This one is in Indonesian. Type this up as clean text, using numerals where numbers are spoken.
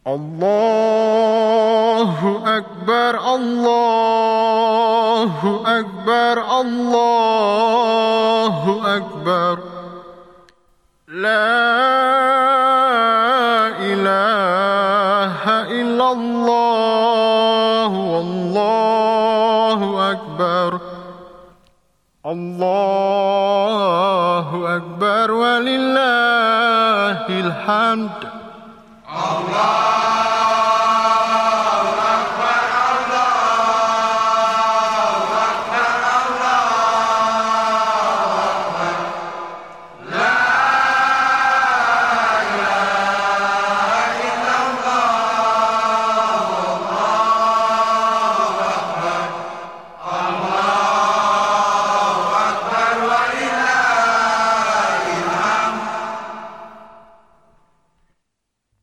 Allahu Akbar, Allahu Akbar, Allahu Akbar. La ilaha illallah, wallahu akbar. Allahu Akbar walillahil hamd. Allah